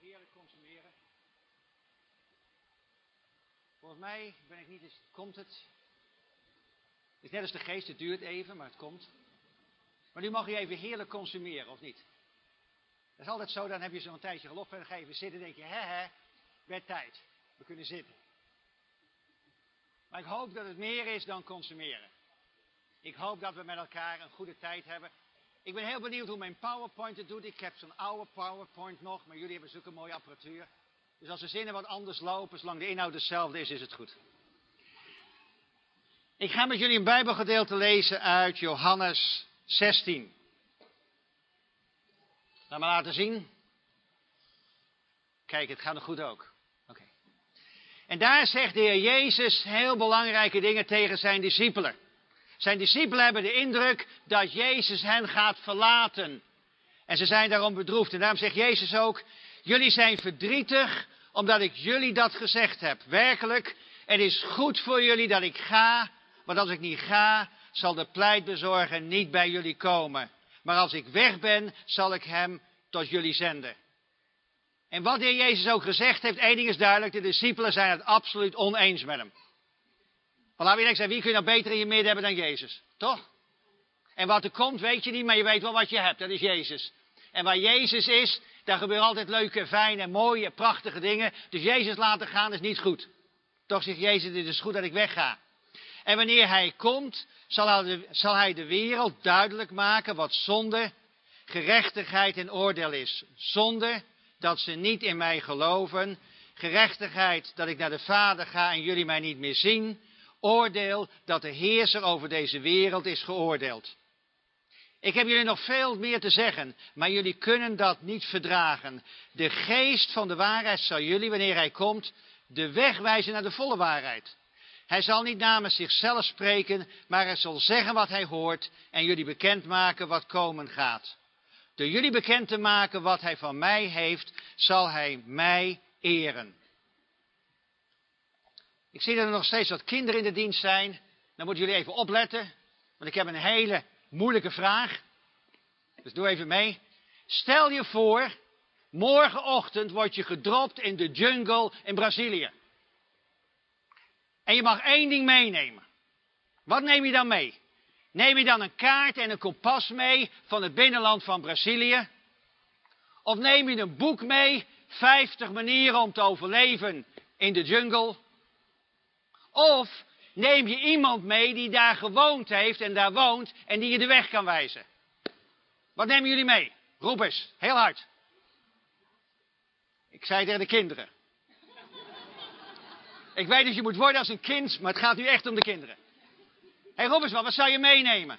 heerlijk consumeren. Volgens mij ben ik niet eens, komt het. Het is net als de geest, het duurt even, maar het komt. Maar nu mag je even heerlijk consumeren, of niet? Dat is altijd zo, dan heb je zo'n tijdje geloof en dan ga je even zitten en denk je, bedtijd. We kunnen zitten. Maar ik hoop dat het meer is dan consumeren. Ik hoop dat we met elkaar een goede tijd hebben. Ik ben heel benieuwd hoe mijn PowerPoint het doet. Ik heb zo'n oude PowerPoint nog, maar jullie hebben zulke mooie apparatuur. Dus als de zinnen wat anders lopen, zolang de inhoud hetzelfde is het goed. Ik ga met jullie een Bijbelgedeelte lezen uit Johannes 16. Laat me laten zien. Kijk, het gaat nog goed ook. Oké. En daar zegt de Heer Jezus heel belangrijke dingen tegen zijn discipelen. Zijn discipelen hebben de indruk dat Jezus hen gaat verlaten. En ze zijn daarom bedroefd. En daarom zegt Jezus ook, jullie zijn verdrietig omdat ik jullie dat gezegd heb. Werkelijk, het is goed voor jullie dat ik ga. Want als ik niet ga, zal de pleitbezorger niet bij jullie komen. Maar als ik weg ben, zal ik hem tot jullie zenden. En wat de Heer Jezus ook gezegd heeft, één ding is duidelijk. De discipelen zijn het absoluut oneens met hem. Maar laten we eerlijk zijn, wie kun je nou beter in je midden hebben dan Jezus? Toch? En wat er komt, weet je niet, maar je weet wel wat je hebt. Dat is Jezus. En waar Jezus is, daar gebeuren altijd leuke, fijne, mooie, prachtige dingen. Dus Jezus laten gaan is niet goed. Toch zegt Jezus, het is goed dat ik wegga. En wanneer hij komt, zal hij de wereld duidelijk maken wat zonde, gerechtigheid en oordeel is. Zonde, dat ze niet in mij geloven. Gerechtigheid, dat ik naar de Vader ga en jullie mij niet meer zien. Oordeel, dat de heerser over deze wereld is geoordeeld. Ik heb jullie nog veel meer te zeggen, maar jullie kunnen dat niet verdragen. De geest van de waarheid zal jullie, wanneer hij komt, de weg wijzen naar de volle waarheid. Hij zal niet namens zichzelf spreken, maar hij zal zeggen wat hij hoort en jullie bekendmaken wat komen gaat. Door jullie bekend te maken wat hij van mij heeft, zal hij mij eren. Ik zie dat er nog steeds wat kinderen in de dienst zijn. Dan moeten jullie even opletten, want ik heb een hele moeilijke vraag. Dus doe even mee. Stel je voor, morgenochtend word je gedropt in de jungle in Brazilië. En je mag één ding meenemen. Wat neem je dan mee? Neem je dan een kaart en een kompas mee van het binnenland van Brazilië? Of neem je een boek mee, 50 manieren om te overleven in de jungle? Of neem je iemand mee die daar gewoond heeft en daar woont en die je de weg kan wijzen? Wat nemen jullie mee? Roep eens, heel hard. Ik zei tegen de kinderen. Ik weet dat je moet worden als een kind, maar het gaat nu echt om de kinderen. Hé, roep eens wat zou je meenemen?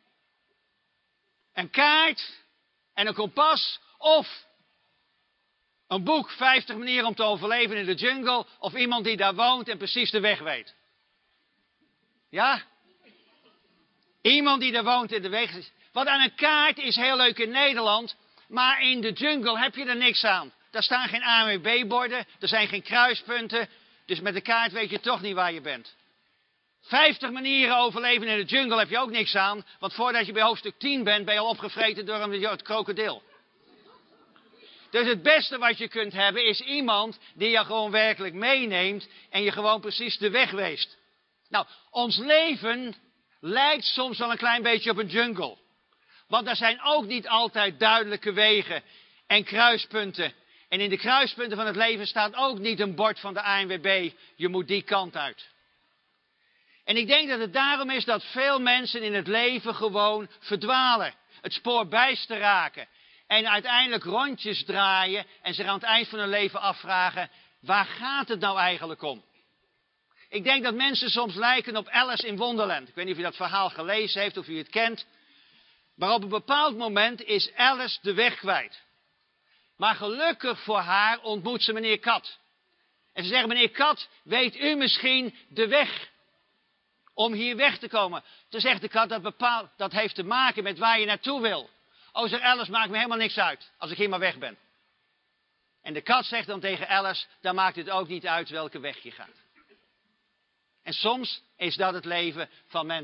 Een kaart en een kompas of een boek, 50 manieren om te overleven in de jungle, of iemand die daar woont en precies de weg weet. Ja? Iemand die daar woont en de weg. Want aan een kaart is heel leuk in Nederland, maar in de jungle heb je er niks aan. Daar staan geen ANWB-borden, er zijn geen kruispunten, dus met de kaart weet je toch niet waar je bent. 50 manieren overleven in de jungle heb je ook niks aan, want voordat je bij hoofdstuk 10 bent, ben je al opgevreten door het krokodil. Dus het beste wat je kunt hebben is iemand die je gewoon werkelijk meeneemt en je gewoon precies de weg weest. Nou, ons leven lijkt soms wel een klein beetje op een jungle. Want er zijn ook niet altijd duidelijke wegen en kruispunten. En in de kruispunten van het leven staat ook niet een bord van de ANWB, je moet die kant uit. En ik denk dat het daarom is dat veel mensen in het leven gewoon verdwalen. Het spoor bijster raken. En uiteindelijk rondjes draaien en zich aan het eind van hun leven afvragen, waar gaat het nou eigenlijk om? Ik denk dat mensen soms lijken op Alice in Wonderland. Ik weet niet of u dat verhaal gelezen heeft of u het kent. Maar op een bepaald moment is Alice de weg kwijt. Maar gelukkig voor haar ontmoet ze meneer Kat. En ze zegt, meneer Kat, weet u misschien de weg om hier weg te komen? Toen zegt de kat, dat heeft te maken met waar je naartoe wil. Oh, zegt Alice, maakt me helemaal niks uit als ik hier maar weg ben. En de kat zegt dan tegen Alice, dan maakt het ook niet uit welke weg je gaat. En soms is dat het leven van mensen.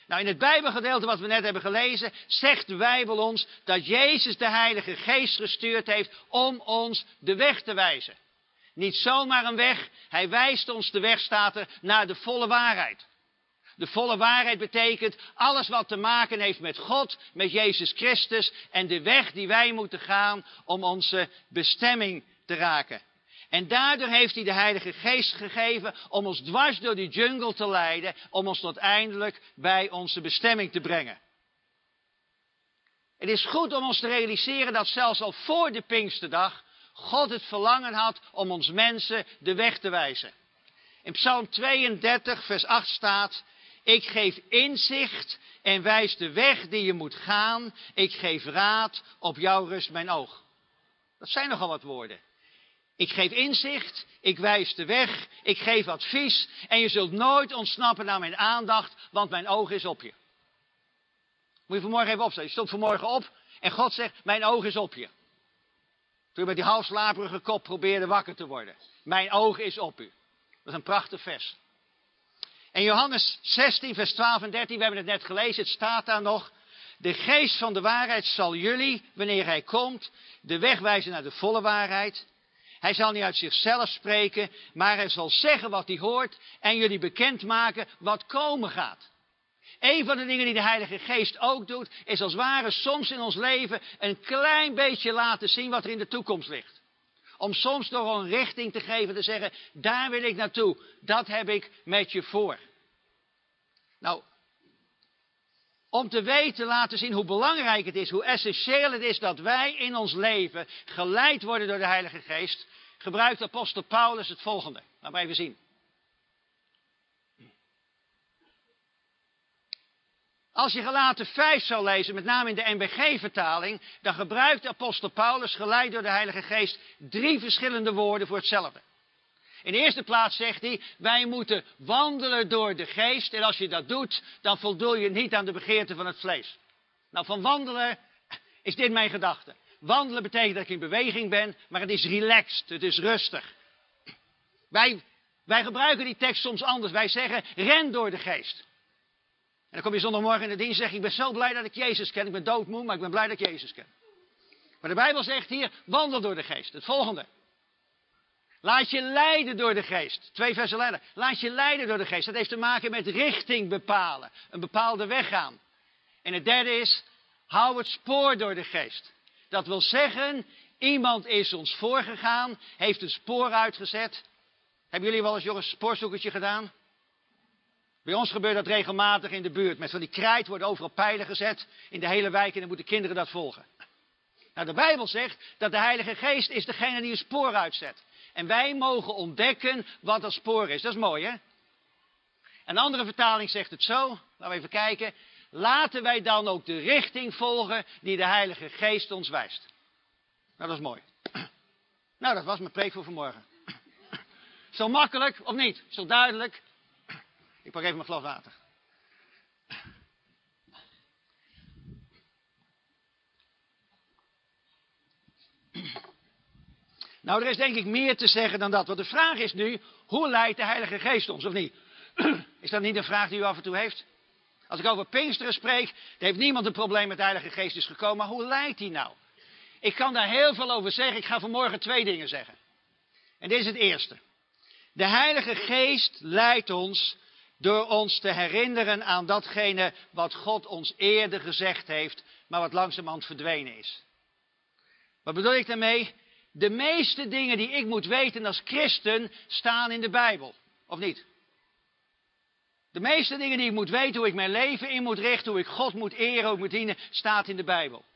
Nou, in het Bijbelgedeelte wat we net hebben gelezen, zegt de Bijbel ons dat Jezus de Heilige Geest gestuurd heeft om ons de weg te wijzen. Niet zomaar een weg, hij wijst ons de weg, staat er, naar de volle waarheid. De volle waarheid betekent alles wat te maken heeft met God, met Jezus Christus en de weg die wij moeten gaan om onze bestemming te raken. En daardoor heeft hij de Heilige Geest gegeven om ons dwars door die jungle te leiden, om ons uiteindelijk bij onze bestemming te brengen. Het is goed om ons te realiseren dat zelfs al voor de Pinksterdag God het verlangen had om ons mensen de weg te wijzen. In Psalm 32 vers 8 staat: ik geef inzicht en wijs de weg die je moet gaan. Ik geef raad, op jou rust mijn oog. Dat zijn nogal wat woorden. Ik geef inzicht, ik wijs de weg, ik geef advies en je zult nooit ontsnappen naar mijn aandacht, want mijn oog is op je. Moet je vanmorgen even opstaan. Je stond vanmorgen op en God zegt, mijn oog is op je. Toen je met die halfslaperige kop probeerde wakker te worden. Mijn oog is op u. Dat is een prachtig vers. En Johannes 16 vers 12 en 13, we hebben het net gelezen, het staat daar nog. De geest van de waarheid zal jullie, wanneer hij komt, de weg wijzen naar de volle waarheid. Hij zal niet uit zichzelf spreken, maar hij zal zeggen wat hij hoort en jullie bekendmaken wat komen gaat. Een van de dingen die de Heilige Geest ook doet, is als het ware soms in ons leven een klein beetje laten zien wat er in de toekomst ligt. Om soms door een richting te geven, te zeggen, daar wil ik naartoe, dat heb ik met je voor. Nou, om te weten, laten zien hoe belangrijk het is, hoe essentieel het is dat wij in ons leven geleid worden door de Heilige Geest, gebruikt apostel Paulus het volgende. Laten we even zien. Als je Galaten 5 zou lezen, met name in de NBG-vertaling, dan gebruikt apostel Paulus, geleid door de Heilige Geest, 3 verschillende woorden voor hetzelfde. In de eerste plaats zegt hij, wij moeten wandelen door de geest. En als je dat doet, dan voldoe je niet aan de begeerte van het vlees. Nou, van wandelen is dit mijn gedachte. Wandelen betekent dat ik in beweging ben, maar het is relaxed, het is rustig. Wij gebruiken die tekst soms anders. Wij zeggen, ren door de geest. En dan kom je zondagmorgen in de dienst en zeg ik ben zo blij dat ik Jezus ken. Ik ben doodmoe, maar ik ben blij dat ik Jezus ken. Maar de Bijbel zegt hier, wandel door de geest. Het volgende. Laat je leiden door de geest. 2 versen verder. Laat je leiden door de geest. Dat heeft te maken met richting bepalen. Een bepaalde weg gaan. En het derde is, hou het spoor door de geest. Dat wil zeggen, iemand is ons voorgegaan, heeft een spoor uitgezet. Hebben jullie wel eens jongens een spoorzoekertje gedaan? Bij ons gebeurt dat regelmatig in de buurt. Met van die krijt worden overal pijlen gezet in de hele wijk en dan moeten kinderen dat volgen. Nou, de Bijbel zegt dat de Heilige Geest is degene die een spoor uitzet. En wij mogen ontdekken wat dat spoor is. Dat is mooi, hè? Een andere vertaling zegt het zo. Laten we even kijken. Laten wij dan ook de richting volgen die de Heilige Geest ons wijst. Nou, dat is mooi. Nou, dat was mijn preek voor vanmorgen. Zo makkelijk, of niet? Zo duidelijk. Ik pak even mijn glas water. Nou, er is denk ik meer te zeggen dan dat. Want de vraag is nu, hoe leidt de Heilige Geest ons, of niet? Is dat niet een vraag die u af en toe heeft? Als ik over Pinksteren spreek, dan heeft niemand een probleem met de Heilige Geest is gekomen. Maar hoe leidt hij nou? Ik kan daar heel veel over zeggen. Ik ga vanmorgen 2 dingen zeggen. En dit is het eerste. De Heilige Geest leidt ons door ons te herinneren aan datgene wat God ons eerder gezegd heeft, maar wat langzamerhand verdwenen is. Wat bedoel ik daarmee? De meeste dingen die ik moet weten als christen staan in de Bijbel. Of niet? De meeste dingen die ik moet weten, hoe ik mijn leven in moet richten, hoe ik God moet eren, hoe ik moet dienen, staat in de Bijbel.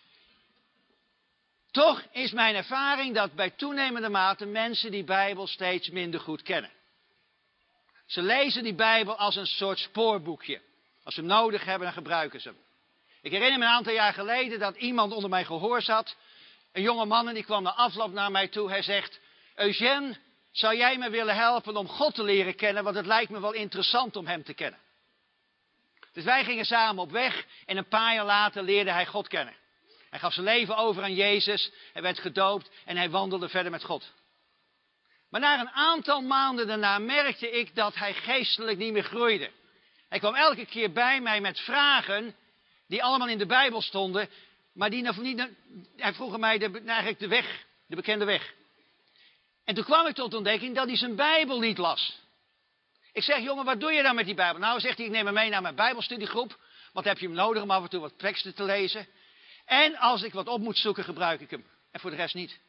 Toch is mijn ervaring dat bij toenemende mate mensen die Bijbel steeds minder goed kennen. Ze lezen die Bijbel als een soort spoorboekje. Als ze hem nodig hebben, dan gebruiken ze hem. Ik herinner me een aantal jaar geleden dat iemand onder mijn gehoor zat. Een jonge man en die kwam na afloop naar mij toe. Hij zegt, Eugène, zou jij me willen helpen om God te leren kennen? Want het lijkt me wel interessant om hem te kennen. Dus wij gingen samen op weg en een paar jaar later leerde hij God kennen. Hij gaf zijn leven over aan Jezus, hij werd gedoopt en hij wandelde verder met God. Maar na een aantal maanden daarna merkte ik dat hij geestelijk niet meer groeide. Hij kwam elke keer bij mij met vragen die allemaal in de Bijbel stonden, maar hij vroeg mij eigenlijk de weg, de bekende weg. En toen kwam ik tot ontdekking dat hij zijn Bijbel niet las. Ik zeg, jongen, wat doe je dan met die Bijbel? Nou, zegt hij, ik neem hem mee naar mijn Bijbelstudiegroep, want heb je hem nodig om af en toe wat teksten te lezen. En als ik wat op moet zoeken, gebruik ik hem. En voor de rest niet.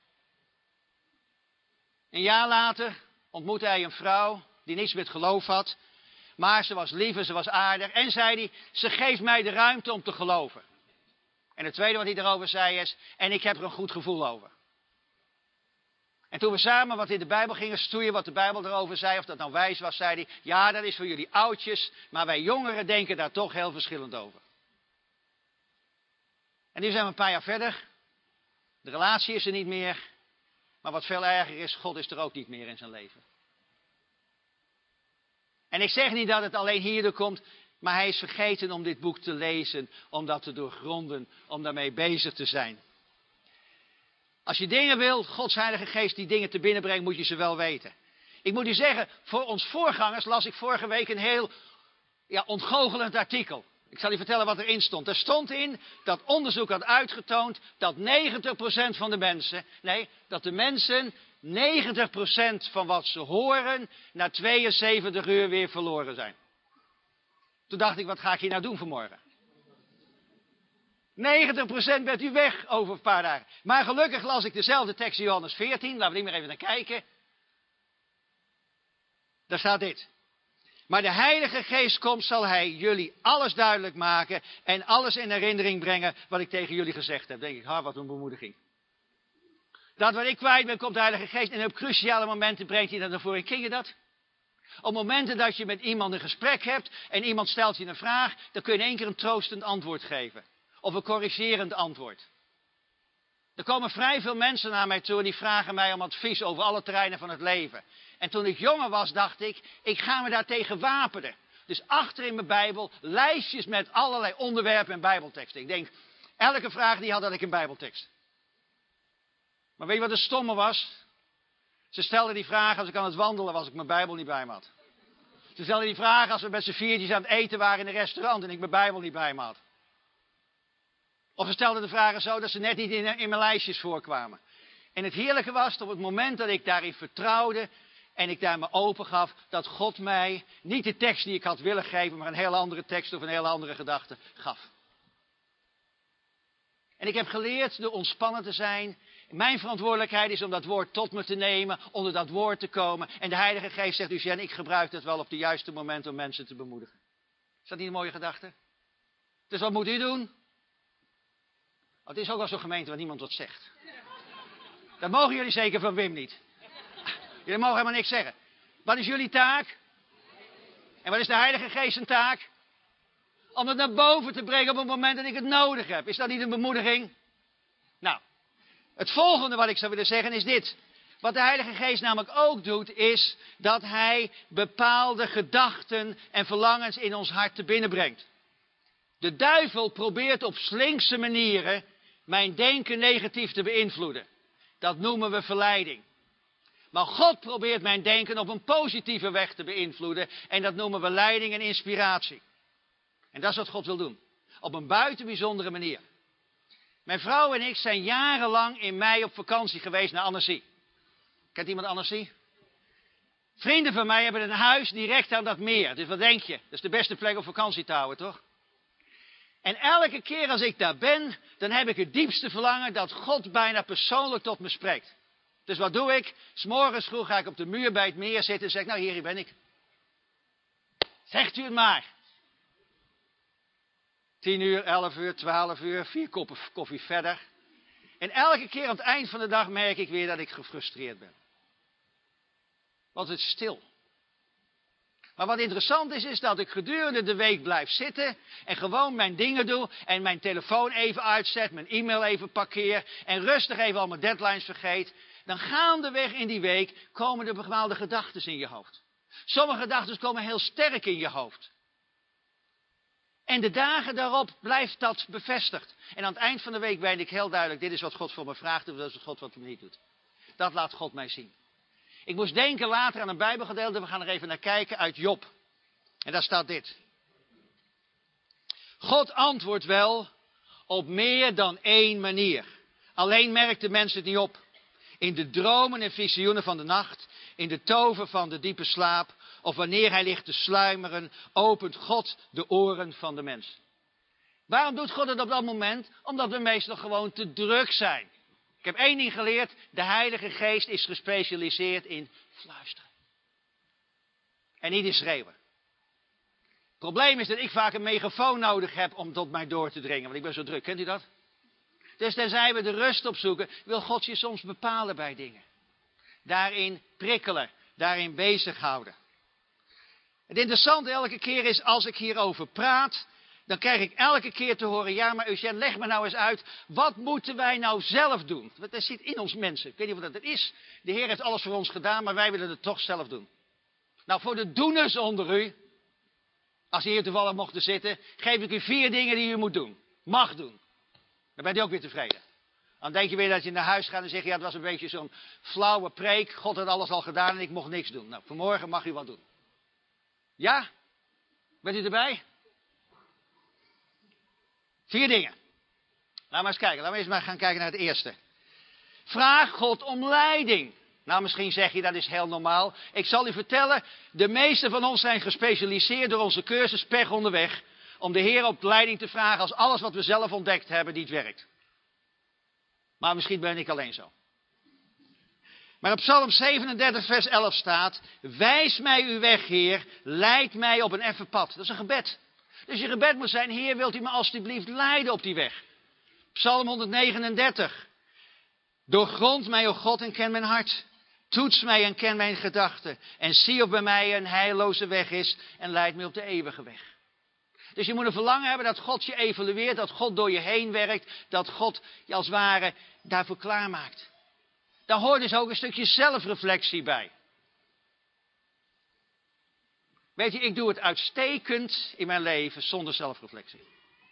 Een jaar later ontmoette hij een vrouw die niets met geloof had. Maar ze was lief en ze was aardig. En zei hij, ze geeft mij de ruimte om te geloven. En het tweede wat hij erover zei is, en ik heb er een goed gevoel over. En toen we samen wat in de Bijbel gingen stoeien, wat de Bijbel erover zei, of dat nou wijs was, zei hij, ja, dat is voor jullie oudjes, maar wij jongeren denken daar toch heel verschillend over. En nu zijn we een paar jaar verder. De relatie is er niet meer. Maar wat veel erger is, God is er ook niet meer in zijn leven. En ik zeg niet dat het alleen hierdoor komt, maar hij is vergeten om dit boek te lezen, om dat te doorgronden, om daarmee bezig te zijn. Als je dingen wil, Gods Heilige Geest die dingen te binnen brengt, moet je ze wel weten. Ik moet u zeggen, voor ons voorgangers las ik vorige week een heel ontgoochelend artikel. Ik zal u vertellen wat erin stond. Er stond in dat onderzoek had uitgetoond dat 90% van de mensen, dat de mensen 90% van wat ze horen na 72 uur weer verloren zijn. Toen dacht ik, wat ga ik hier nou doen vanmorgen? 90% bent u weg over een paar dagen. Maar gelukkig las ik dezelfde tekst in Johannes 14. Laten we die maar even naar kijken. Daar staat dit. Maar de Heilige Geest komt, zal hij jullie alles duidelijk maken en alles in herinnering brengen wat ik tegen jullie gezegd heb. Denk ik, wat een bemoediging. Dat wat ik kwijt ben, komt de Heilige Geest en op cruciale momenten brengt hij dat naar voren. Ken je dat? Op momenten dat je met iemand een gesprek hebt en iemand stelt je een vraag, dan kun je in één keer een troostend antwoord geven. Of een corrigerend antwoord. Er komen vrij veel mensen naar mij toe en die vragen mij om advies over alle terreinen van het leven. En toen ik jonger was, dacht ik ga me daartegen wapenen. Dus achter in mijn Bijbel lijstjes met allerlei onderwerpen en Bijbelteksten. Ik denk, elke vraag die had ik een Bijbeltekst. Maar weet je wat de stomme was? Ze stelden die vraag als ik aan het wandelen was, ik mijn Bijbel niet bij me had. Ze stelden die vraag als we met z'n viertjes aan het eten waren in een restaurant en ik mijn Bijbel niet bij me had. Of ze stelden de vragen zo dat ze net niet in mijn lijstjes voorkwamen. En het heerlijke was, op het moment dat ik daarin vertrouwde en ik daar me open gaf, dat God mij niet de tekst die ik had willen geven, maar een hele andere tekst of een hele andere gedachte gaf. En ik heb geleerd door ontspannen te zijn. Mijn verantwoordelijkheid is om dat woord tot me te nemen, onder dat woord te komen. En de Heilige Geest zegt, Lucien, ik gebruik dat wel op de juiste moment om mensen te bemoedigen. Is dat niet een mooie gedachte? Dus wat moet u doen? Het is ook wel zo'n gemeente waar niemand wat zegt. Dat mogen jullie zeker van Wim niet. Jullie mogen helemaal niks zeggen. Wat is jullie taak? En wat is de Heilige Geest zijn taak? Om het naar boven te brengen op het moment dat ik het nodig heb. Is dat niet een bemoediging? Nou, het volgende wat ik zou willen zeggen is dit. Wat de Heilige Geest namelijk ook doet, is dat hij bepaalde gedachten en verlangens in ons hart te binnen brengt. De duivel probeert op slinkse manieren mijn denken negatief te beïnvloeden. Dat noemen we verleiding. Maar God probeert mijn denken op een positieve weg te beïnvloeden. En dat noemen we leiding en inspiratie. En dat is wat God wil doen. Op een buitenbijzondere manier. Mijn vrouw en ik zijn jarenlang in mei op vakantie geweest naar Annecy. Kent iemand Annecy? Vrienden van mij hebben een huis direct aan dat meer. Dus wat denk je? Dat is de beste plek om vakantie te houden, toch? En elke keer als ik daar ben, dan heb ik het diepste verlangen dat God bijna persoonlijk tot me spreekt. Dus wat doe ik? 's Morgens vroeg ga ik op de muur bij het meer zitten en zeg, nou hier ben ik. Zegt u het maar. 10 uur, 11 uur, 12 uur, 4 koppen koffie verder. En elke keer aan het eind van de dag merk ik weer dat ik gefrustreerd ben. Want het is stil. Maar wat interessant is dat ik gedurende de week blijf zitten en gewoon mijn dingen doe en mijn telefoon even uitzet, mijn e-mail even parkeer en rustig even al mijn deadlines vergeet. Dan gaandeweg in die week komen er bepaalde gedachten in je hoofd. Sommige gedachten komen heel sterk in je hoofd. En de dagen daarop blijft dat bevestigd. En aan het eind van de week weet ik heel duidelijk, dit is wat God voor me vraagt of dat is wat God wat me niet doet. Dat laat God mij zien. Ik moest denken later aan een Bijbelgedeelte, we gaan er even naar kijken, uit Job. En daar staat dit. God antwoordt wel op meer dan één manier. Alleen merkt de mens het niet op. In de dromen en visioenen van de nacht, in de tover van de diepe slaap, of wanneer hij ligt te sluimeren, opent God de oren van de mens. Waarom doet God het op dat moment? Omdat we meestal gewoon te druk zijn. Ik heb één ding geleerd, de Heilige Geest is gespecialiseerd in fluisteren. En niet in schreeuwen. Het probleem is dat ik vaak een megafoon nodig heb om tot mij door te dringen, want ik ben zo druk. Kent u dat? Dus tenzij we de rust opzoeken, wil God je soms bepalen bij dingen. Daarin prikkelen, daarin bezighouden. Het interessante elke keer is, als ik hierover praat, dan krijg ik elke keer te horen, ja maar Eugène, leg me nou eens uit, wat moeten wij nou zelf doen? Want dat zit in ons mensen. Ik weet niet wat dat is. De Heer heeft alles voor ons gedaan, maar wij willen het toch zelf doen. Nou, voor de doeners onder u, als u hier toevallig mochten zitten, geef ik u 4 dingen die u moet doen. Mag doen. Dan bent u ook weer tevreden. Dan denk je weer dat je naar huis gaat en zegt, ja, het was een beetje zo'n flauwe preek. God had alles al gedaan en ik mocht niks doen. Nou, vanmorgen mag u wat doen. Ja? Bent u erbij? 4 dingen. Laten we eens kijken. Laten we eens maar gaan kijken naar het eerste. Vraag God om leiding. Nou, misschien zeg je, dat is heel normaal. Ik zal u vertellen, de meeste van ons zijn gespecialiseerd door onze cursus Pech onderweg, om de Heer op leiding te vragen als alles wat we zelf ontdekt hebben niet werkt. Maar misschien ben ik alleen zo. Maar op Psalm 37 vers 11 staat, wijs mij uw weg, Heer, leid mij op een effen pad. Dat is een gebed. Dus je gebed moet zijn, Heer, wilt u me alstublieft leiden op die weg. Psalm 139. Doorgrond mij, o God, en ken mijn hart. Toets mij en ken mijn gedachten. En zie of bij mij een heilloze weg is en leid mij op de eeuwige weg. Dus je moet een verlangen hebben dat God je evalueert, dat God door je heen werkt, dat God je als het ware daarvoor klaarmaakt. Daar hoort dus ook een stukje zelfreflectie bij. Weet je, ik doe het uitstekend in mijn leven zonder zelfreflectie.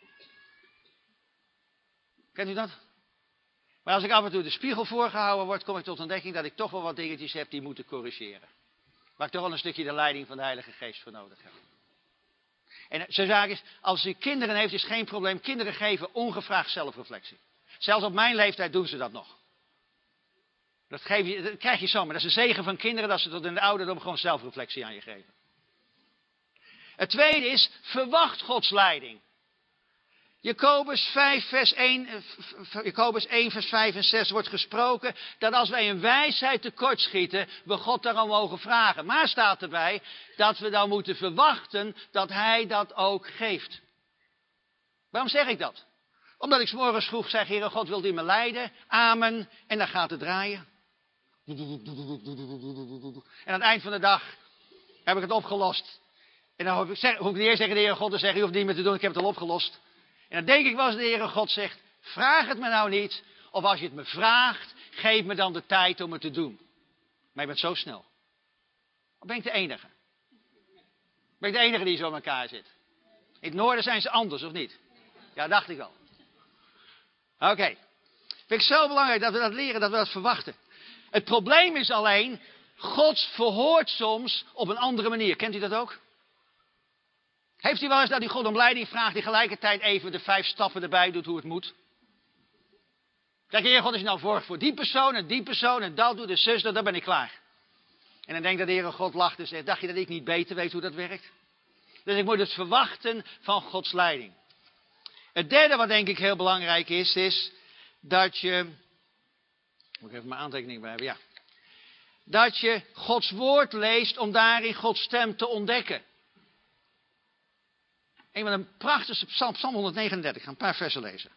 Kent u dat? Maar als ik af en toe de spiegel voorgehouden word, kom ik tot ontdekking dat ik toch wel wat dingetjes heb die moeten corrigeren. Waar ik toch wel een stukje de leiding van de Heilige Geest voor nodig heb. En zo'n zaak is, als u kinderen heeft, is geen probleem. Kinderen geven ongevraagd zelfreflectie. Zelfs op mijn leeftijd doen ze dat nog. Dat krijg je zomaar. Dat is een zegen van kinderen dat ze tot in de ouderdom gewoon zelfreflectie aan je geven. Het tweede is, verwacht Gods leiding. Jacobus 1 vers 5 en 6 wordt gesproken dat als wij in wijsheid tekortschieten, we God daarom mogen vragen. Maar staat erbij dat we dan moeten verwachten dat Hij dat ook geeft. Waarom zeg ik dat? Omdat ik 's morgens vroeg zeg, Heere God, wilt u me leiden? Amen. En dan gaat het draaien. En aan het eind van de dag heb ik het opgelost. En dan hoef ik niet eerst zeggen, de Heere God, dan zeg je hoeft niet meer te doen, ik heb het al opgelost. En dan denk ik wel eens de Heere God zegt, vraag het me nou niet. Of als je het me vraagt, geef me dan de tijd om het te doen. Maar je bent zo snel. Of ben ik de enige? Ben ik de enige die zo in elkaar zit? In het noorden zijn ze anders, of niet? Ja, dacht ik al. Oké. Vind ik zo belangrijk dat we dat leren, dat we dat verwachten. Het probleem is alleen, God verhoort soms op een andere manier. Kent u dat ook? Heeft u wel eens dat u God om leiding vraagt, die tegelijkertijd even de 5 stappen erbij doet hoe het moet? Kijk, Heer God, als je nou voor die persoon en dat doet, de zus, dan ben ik klaar. En dan denkt dat de Heer God lacht en zegt, dacht je dat ik niet beter weet hoe dat werkt? Dus ik moet het verwachten van Gods leiding. Het derde wat denk ik heel belangrijk is dat je, moet ik even mijn aantekening bij hebben, ja. Dat je Gods woord leest om daarin Gods stem te ontdekken. Een van de prachtigste psalm 139, ik ga een paar versen lezen.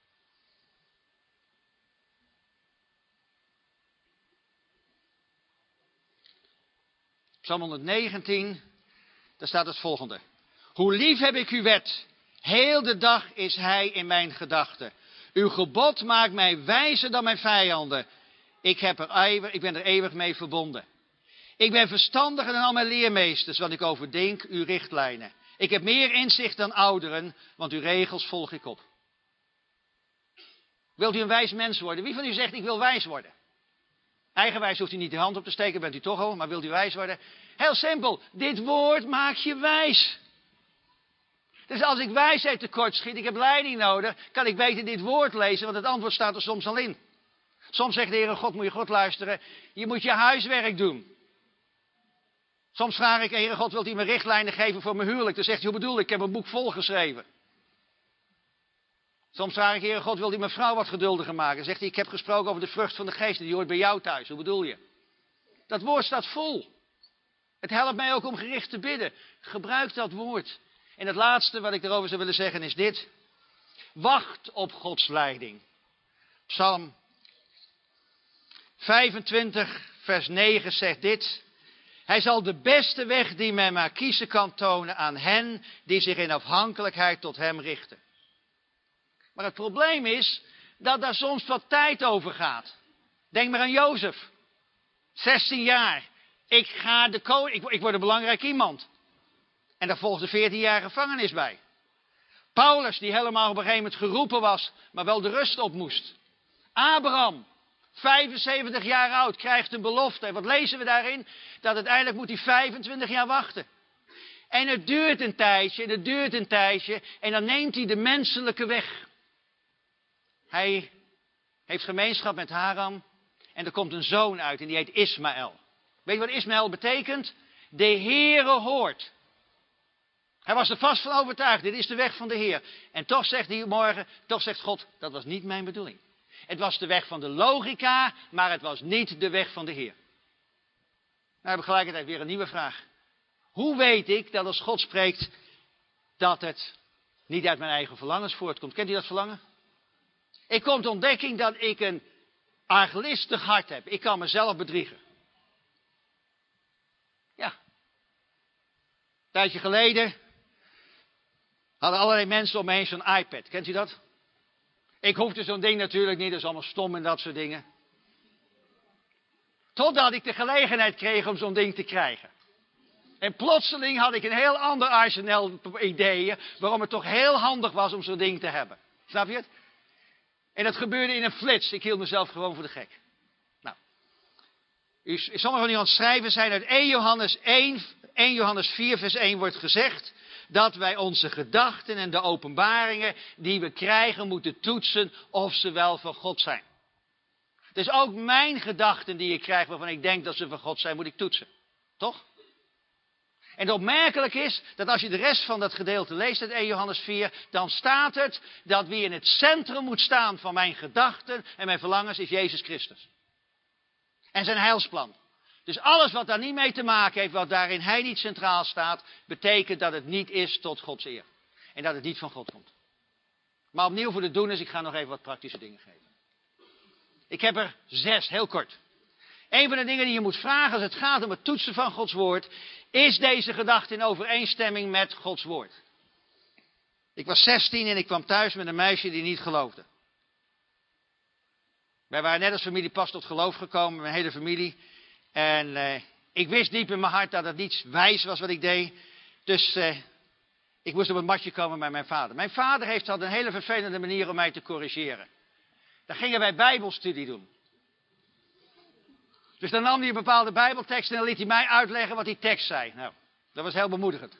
Psalm 119, daar staat het volgende. Hoe lief heb ik uw wet, heel de dag is hij in mijn gedachten. Uw gebod maakt mij wijzer dan mijn vijanden. Ik ben er eeuwig mee verbonden. Ik ben verstandiger dan al mijn leermeesters, want ik overdenk uw richtlijnen. Ik heb meer inzicht dan ouderen, want uw regels volg ik op. Wilt u een wijs mens worden? Wie van u zegt, ik wil wijs worden? Eigenwijs hoeft u niet de hand op te steken, bent u toch al, maar wilt u wijs worden? Heel simpel, dit woord maakt je wijs. Dus als ik wijsheid tekort schiet, ik heb leiding nodig, kan ik beter dit woord lezen, want het antwoord staat er soms al in. Soms zegt de Heere God, moet je God luisteren, je moet je huiswerk doen. Soms vraag ik, Heere God, wilt u me richtlijnen geven voor mijn huwelijk? Dan zegt hij, hoe bedoel ik? Ik heb een boek volgeschreven. Soms vraag ik, Heere God, wilt u mijn vrouw wat geduldiger maken? Dan zegt hij, ik heb gesproken over de vrucht van de geest, die hoort bij jou thuis. Hoe bedoel je? Dat woord staat vol. Het helpt mij ook om gericht te bidden. Gebruik dat woord. En het laatste wat ik erover zou willen zeggen is dit. Wacht op Gods leiding. Psalm 25, vers 9 zegt dit. Hij zal de beste weg die men maar kiezen kan tonen aan hen die zich in afhankelijkheid tot hem richten. Maar het probleem is dat daar soms wat tijd over gaat. Denk maar aan Jozef. 16 jaar. Ik word een belangrijk iemand. En daar volgde 14 jaar gevangenis bij. Paulus, die helemaal op een gegeven moment geroepen was, maar wel de rust op moest. Abraham, 75 jaar oud, krijgt een belofte. En wat lezen we daarin? Dat uiteindelijk moet hij 25 jaar wachten. En het duurt een tijdje, en het duurt een tijdje. En dan neemt hij de menselijke weg. Hij heeft gemeenschap met Haran. En er komt een zoon uit en die heet Ismaël. Weet je wat Ismaël betekent? De Heere hoort. Hij was er vast van overtuigd, dit is de weg van de Heer. En toch zegt hij morgen, toch zegt God, dat was niet mijn bedoeling. Het was de weg van de logica, maar het was niet de weg van de Heer. Nou heb ik gelijkertijd weer een nieuwe vraag. Hoe weet ik dat als God spreekt, dat het niet uit mijn eigen verlangens voortkomt? Kent u dat verlangen? Ik kom tot ontdekking dat ik een arglistig hart heb. Ik kan mezelf bedriegen. Ja. Een tijdje geleden hadden allerlei mensen om me heen zo'n iPad. Kent u dat? Ik hoefde zo'n ding natuurlijk niet, dat is allemaal stom en dat soort dingen. Totdat ik de gelegenheid kreeg om zo'n ding te krijgen. En plotseling had ik een heel ander arsenal ideeën, waarom het toch heel handig was om zo'n ding te hebben. Snap je het? En dat gebeurde in een flits. Ik hield mezelf gewoon voor de gek. Nou. Sommigen van u aan het schrijven zijn uit 1 Johannes 4 vers 1 wordt gezegd dat wij onze gedachten en de openbaringen die we krijgen moeten toetsen of ze wel van God zijn. Dus ook mijn gedachten die ik krijg waarvan ik denk dat ze van God zijn, moet ik toetsen. Toch? En het opmerkelijk is dat als je de rest van dat gedeelte leest uit 1 Johannes 4, dan staat het dat wie in het centrum moet staan van mijn gedachten en mijn verlangens is Jezus Christus. En zijn heilsplan. Dus alles wat daar niet mee te maken heeft, wat daarin hij niet centraal staat, betekent dat het niet is tot Gods eer. En dat het niet van God komt. Maar opnieuw voor de doeners, ik ga nog even wat praktische dingen geven. Ik heb er 6, heel kort. Een van de dingen die je moet vragen als het gaat om het toetsen van Gods woord, is deze gedachte in overeenstemming met Gods woord. Ik was 16 en ik kwam thuis met een meisje die niet geloofde. Wij waren net als familie pas tot geloof gekomen, mijn hele familie. En ik wist diep in mijn hart dat het niets wijs was wat ik deed. Dus ik moest op het matje komen bij mijn vader. Mijn vader had een hele vervelende manier om mij te corrigeren. Dan gingen wij bijbelstudie doen. Dus dan nam hij een bepaalde bijbeltekst en dan liet hij mij uitleggen wat die tekst zei. Nou, dat was heel bemoedigend.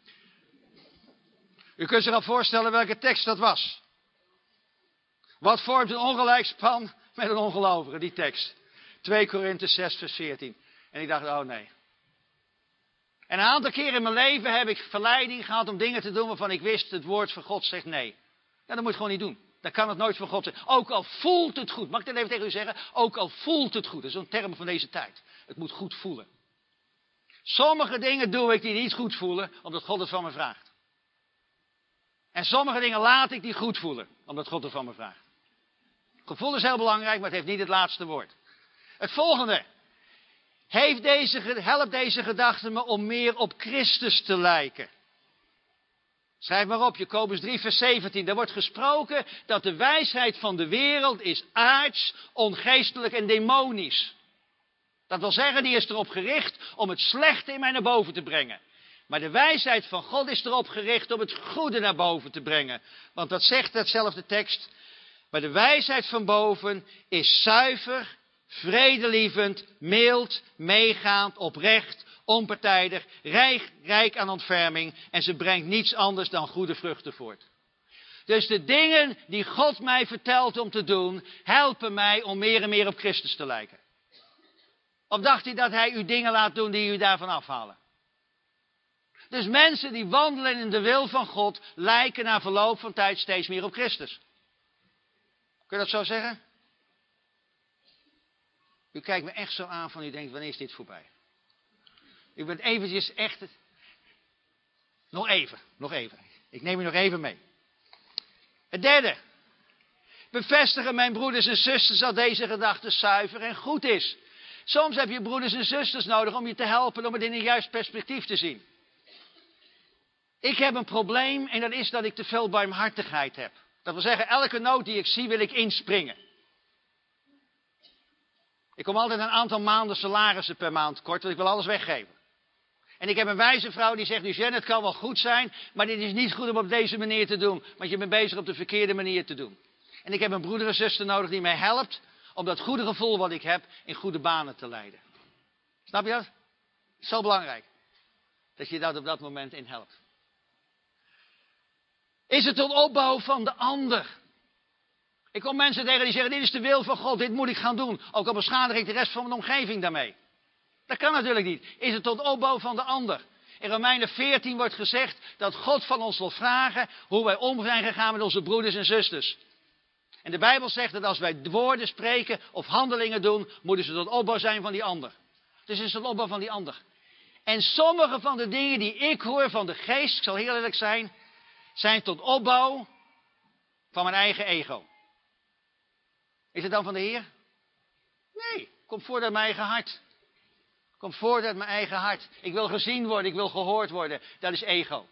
U kunt zich al voorstellen welke tekst dat was. Wat vormt een ongelijkspan met een ongelovige, die tekst. 2 Korinthe 6 vers 14. En ik dacht, oh nee. En een aantal keren in mijn leven heb ik verleiding gehad om dingen te doen waarvan ik wist, het woord van God zegt nee. Ja, dat moet je gewoon niet doen. Dan kan het nooit van God zijn. Ook al voelt het goed. Mag ik dat even tegen u zeggen? Ook al voelt het goed. Dat is een term van deze tijd. Het moet goed voelen. Sommige dingen doe ik die niet goed voelen, omdat God het van me vraagt. En sommige dingen laat ik die goed voelen, omdat God het van me vraagt. Gevoel is heel belangrijk, maar het heeft niet het laatste woord. Het volgende. Helpt deze gedachte me om meer op Christus te lijken? Schrijf maar op, Jacobus 3 vers 17. Daar wordt gesproken dat de wijsheid van de wereld is aards, ongeestelijk en demonisch. Dat wil zeggen, die is erop gericht om het slechte in mij naar boven te brengen. Maar de wijsheid van God is erop gericht om het goede naar boven te brengen. Want dat zegt datzelfde tekst. Maar de wijsheid van boven is zuiver, vredelievend, mild, meegaand, oprecht, onpartijdig, rijk aan ontferming en ze brengt niets anders dan goede vruchten voort. Dus de dingen die God mij vertelt om te doen, helpen mij om meer en meer op Christus te lijken. Of dacht u dat hij u dingen laat doen die u daarvan afhalen? Dus mensen die wandelen in de wil van God, lijken na verloop van tijd steeds meer op Christus. Kun je dat zo zeggen? U kijkt me echt zo aan van u denkt, wanneer is dit voorbij? U bent eventjes echt... Nog even. Ik neem u nog even mee. Het derde. Bevestigen mijn broeders en zusters dat deze gedachte zuiver en goed is. Soms heb je broeders en zusters nodig om je te helpen om het in een juist perspectief te zien. Ik heb een probleem en dat is dat ik te veel barmhartigheid heb. Dat wil zeggen, elke nood die ik zie wil ik inspringen. Ik kom altijd een aantal maanden salarissen per maand kort, want ik wil alles weggeven. En ik heb een wijze vrouw die zegt, Eugène, het kan wel goed zijn, maar dit is niet goed om op deze manier te doen. Want je bent bezig op de verkeerde manier te doen. En ik heb een broeder en zuster nodig die mij helpt om dat goede gevoel wat ik heb in goede banen te leiden. Snap je dat? Het is zo belangrijk. Dat je dat op dat moment in helpt. Is het tot opbouw van de ander? Ik kom mensen tegen die zeggen, dit is de wil van God, dit moet ik gaan doen. Ook al beschadig ik de rest van mijn omgeving daarmee. Dat kan natuurlijk niet. Is het tot opbouw van de ander? In Romeinen 14 wordt gezegd dat God van ons wil vragen hoe wij om zijn gegaan met onze broeders en zusters. En de Bijbel zegt dat als wij woorden spreken of handelingen doen, moeten ze tot opbouw zijn van die ander. Dus het is tot opbouw van die ander. En sommige van de dingen die ik hoor van de geest, ik zal heel eerlijk zijn, zijn tot opbouw van mijn eigen ego. Is het dan van de Heer? Nee, komt voort uit mijn eigen hart. Komt voort uit mijn eigen hart. Ik wil gezien worden, ik wil gehoord worden. Dat is ego.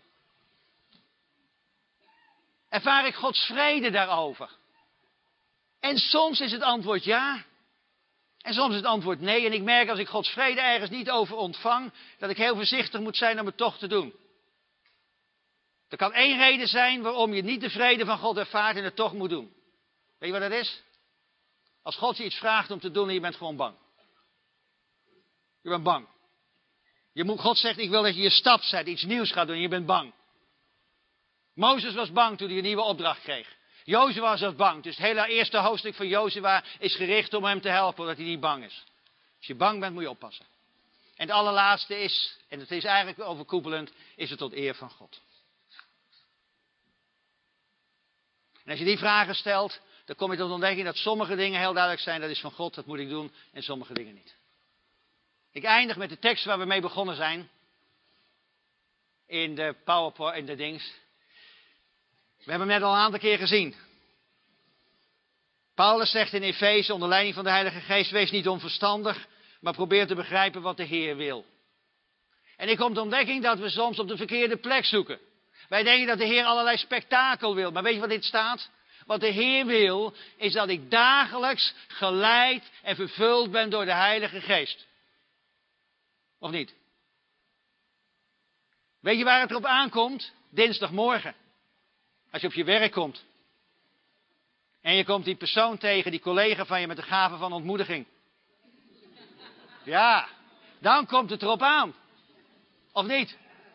Ervaar ik Gods vrede daarover? En soms is het antwoord ja. En soms is het antwoord nee. En ik merk als ik Gods vrede ergens niet over ontvang, dat ik heel voorzichtig moet zijn om het toch te doen. Er kan één reden zijn waarom je niet de vrede van God ervaart en het toch moet doen. Weet je wat dat is? Als God je iets vraagt om te doen en je bent gewoon bang. Je bent bang. God zegt, ik wil dat je je stap zet, iets nieuws gaat doen en je bent bang. Mozes was bang toen hij een nieuwe opdracht kreeg. Jozua was bang. Dus het hele eerste hoofdstuk van Jozua is gericht om hem te helpen, omdat hij niet bang is. Als je bang bent, moet je oppassen. En het allerlaatste is, en het is eigenlijk overkoepelend, is het tot eer van God. En als je die vragen stelt, dan kom je tot ontdekking dat sommige dingen heel duidelijk zijn, dat is van God, dat moet ik doen, en sommige dingen niet. Ik eindig met de tekst waar we mee begonnen zijn. In de PowerPoint, in de dings. We hebben hem net al een aantal keer gezien. Paulus zegt in Efeze onder leiding van de Heilige Geest, wees niet onverstandig, maar probeer te begrijpen wat de Heer wil. En ik kom tot ontdekking dat we soms op de verkeerde plek zoeken. Wij denken dat de Heer allerlei spektakel wil. Maar weet je wat dit staat? Wat de Heer wil, is dat ik dagelijks geleid en vervuld ben door de Heilige Geest. Of niet? Weet je waar het erop aankomt? Dinsdagmorgen. Als je op je werk komt. En je komt die persoon tegen, die collega van je met de gave van ontmoediging. Ja, dan komt het erop aan. Of niet?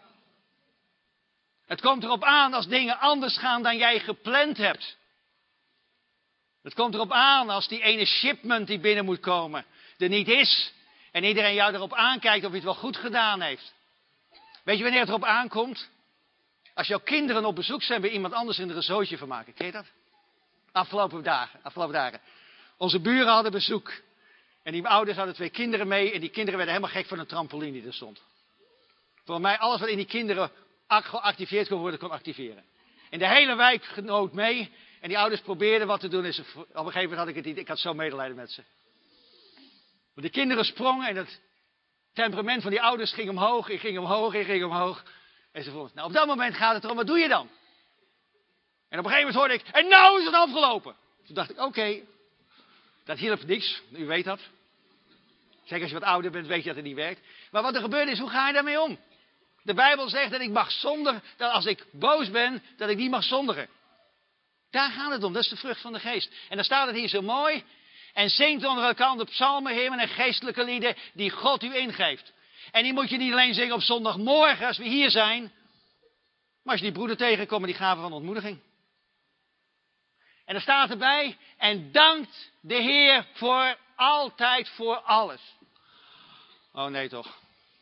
Het komt erop aan als dingen anders gaan dan jij gepland hebt. Het komt erop aan als die ene shipment die binnen moet komen er niet is. En iedereen jou erop aankijkt of je het wel goed gedaan heeft. Weet je wanneer het erop aankomt? Als jouw kinderen op bezoek zijn bij iemand anders in er een zootje van maken. Ken je dat? Afgelopen dagen. Onze buren hadden bezoek. En die ouders hadden 2 kinderen mee. En die kinderen werden helemaal gek van een trampoline die er stond. Voor mij alles wat in die kinderen geactiveerd kon worden, kon activeren. En de hele wijk genoot mee. En die ouders probeerden wat te doen. En op een gegeven moment had ik het idee, ik had zo medelijden met ze. Want de kinderen sprongen en het temperament van die ouders ging omhoog. Ik ging omhoog. En ze vroegen, nou op dat moment gaat het erom, wat doe je dan? En op een gegeven moment hoorde ik, en nou is het afgelopen. Toen dacht ik, oké, dat hielp niks, u weet dat. Zeker als je wat ouder bent, weet je dat het niet werkt. Maar wat er gebeurde is, hoe ga je daarmee om? De Bijbel zegt dat ik mag zondigen, dat als ik boos ben, dat ik niet mag zondigen. Daar gaat het om, dat is de vrucht van de geest. En dan staat het hier zo mooi. En zingt onder elkaar de psalmen, hymnen en geestelijke lieden die God u ingeeft. En die moet je niet alleen zingen op zondagmorgen als we hier zijn. Maar als je die broeder tegenkomt met die gave van ontmoediging. En er staat erbij, en dankt de Heer voor altijd voor alles. Oh nee toch.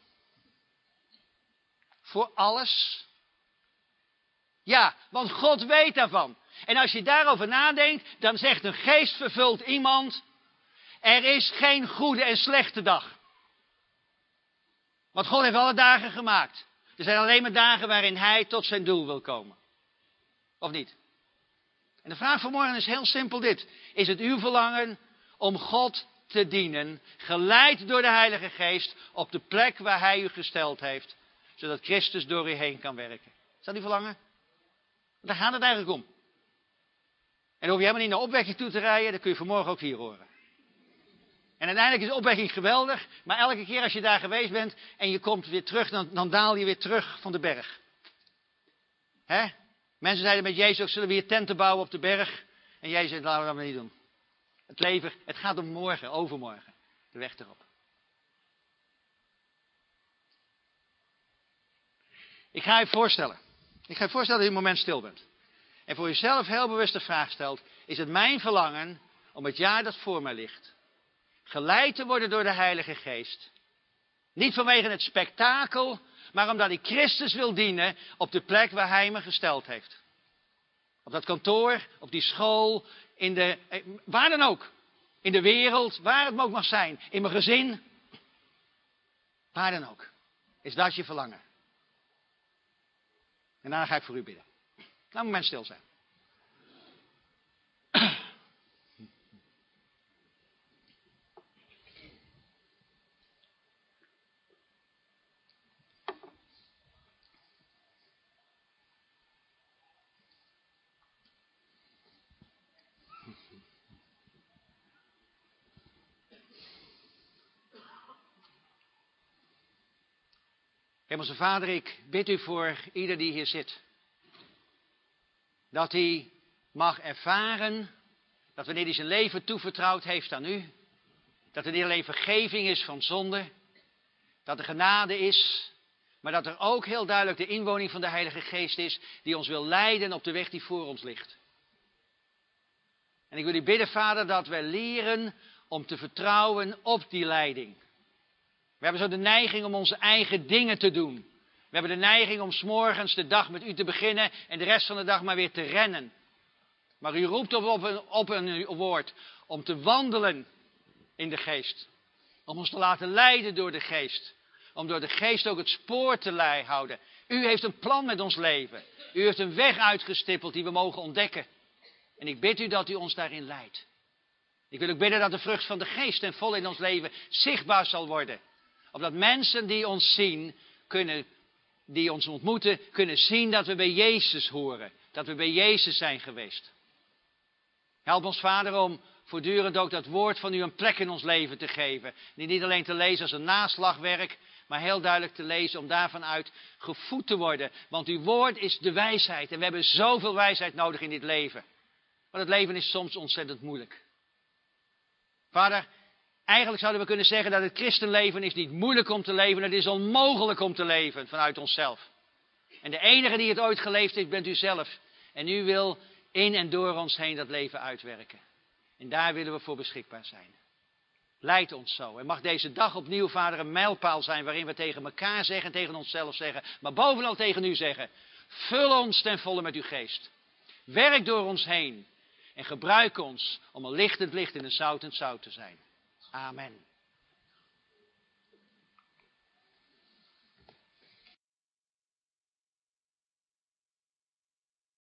Voor alles? Ja, want God weet daarvan. En als je daarover nadenkt, dan zegt een geestvervuld iemand, er is geen goede en slechte dag. Want God heeft alle dagen gemaakt. Er zijn alleen maar dagen waarin Hij tot zijn doel wil komen. Of niet? En de vraag vanmorgen is heel simpel dit. Is het uw verlangen om God te dienen, geleid door de Heilige Geest, op de plek waar Hij u gesteld heeft, zodat Christus door u heen kan werken? Is dat uw verlangen? Daar gaat het eigenlijk om. En dan hoef je helemaal niet naar opwekking toe te rijden, dat kun je vanmorgen ook hier horen. En uiteindelijk is opwekking geweldig, maar elke keer als je daar geweest bent en je komt weer terug, dan daal je weer terug van de berg. Hè? Mensen zeiden met Jezus ook, zullen we hier tenten bouwen op de berg? En Jezus zei, laten we dat maar niet doen. Het leven, het gaat om morgen, overmorgen. De weg erop. Ik ga je voorstellen dat je een moment stil bent. En voor jezelf heel bewust de vraag stelt, is het mijn verlangen om het jaar dat voor mij ligt, geleid te worden door de Heilige Geest. Niet vanwege het spektakel, maar omdat ik Christus wil dienen op de plek waar Hij me gesteld heeft. Op dat kantoor, op die school, waar dan ook. In de wereld, waar het ook mag zijn. In mijn gezin. Waar dan ook. Is dat je verlangen? En daarna ga ik voor u bidden. Laat een moment stil zijn. Hemelse Vader, ik bid u voor ieder die hier zit. Dat hij mag ervaren dat wanneer hij zijn leven toevertrouwd heeft aan u, dat er niet alleen vergeving is van zonde, dat er genade is, maar dat er ook heel duidelijk de inwoning van de Heilige Geest is, die ons wil leiden op de weg die voor ons ligt. En ik wil u bidden, Vader, dat wij leren om te vertrouwen op die leiding. We hebben zo de neiging om onze eigen dingen te doen. We hebben de neiging om 's morgens de dag met u te beginnen en de rest van de dag maar weer te rennen. Maar u roept op een woord om te wandelen in de geest. Om ons te laten leiden door de geest. Om door de geest ook het spoor te houden. U heeft een plan met ons leven. U heeft een weg uitgestippeld die we mogen ontdekken. En ik bid u dat u ons daarin leidt. Ik wil ook bidden dat de vrucht van de geest ten volle in ons leven zichtbaar zal worden. Opdat mensen die ons zien, die ons ontmoeten, kunnen zien dat we bij Jezus horen. Dat we bij Jezus zijn geweest. Help ons, Vader, om voortdurend ook dat woord van u een plek in ons leven te geven. Die niet alleen te lezen als een naslagwerk, maar heel duidelijk te lezen om daarvan uit gevoed te worden. Want uw woord is de wijsheid. En we hebben zoveel wijsheid nodig in dit leven. Want het leven is soms ontzettend moeilijk. Vader, eigenlijk zouden we kunnen zeggen dat het christenleven is niet moeilijk om te leven. Het is onmogelijk om te leven vanuit onszelf. En de enige die het ooit geleefd heeft, bent u zelf. En u wil in en door ons heen dat leven uitwerken. En daar willen we voor beschikbaar zijn. Leid ons zo. En mag deze dag opnieuw, Vader, een mijlpaal zijn waarin we tegen elkaar zeggen, tegen onszelf zeggen, maar bovenal tegen u zeggen. Vul ons ten volle met uw geest. Werk door ons heen. En gebruik ons om een lichtend licht en een zoutend zout te zijn. Amen.